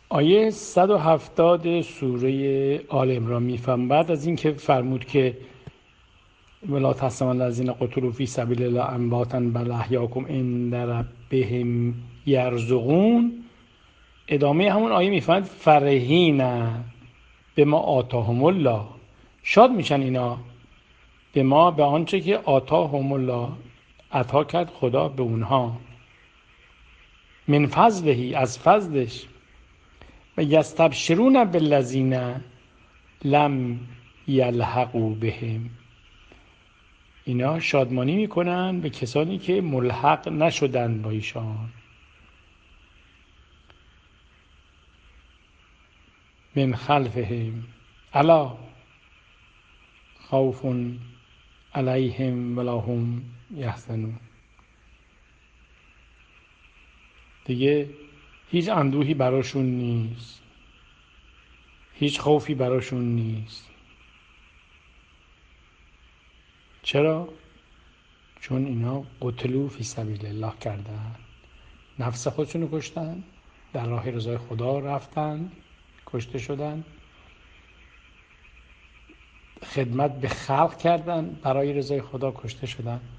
آیه 170 سوره آل عمران میفهم. بعد از اینکه فرمود که ولا تحسبن الذین قتلوا فی سبیل الله امواتا بل احیاء عند ربهم یرزقون، ادامه همون آیه میفهمد فرحین بما آتاهم الله، شاد میشن اینا به آنچه که آتاهم الله، عطا کرد خدا به اونها، من فضله، از فضلش، و یستبشرون بالذین لم یلحقوا بهم، اینا شادمانی میکنن به کسانی که ملحق نشدن با ایشان. من خلفهم الا خوف علیهم ولا هم یحزنون، دیگه هیچ اندوهی براشون نیست، هیچ خوفی براشون نیست. چرا؟ چون اینا قتلوا فی سبیل الله کردن، نفس خودشونو کشتن، در راه رضای خدا رفتن، کشته شدن، خدمت به خلق کردن، برای رضای خدا کشته شدن.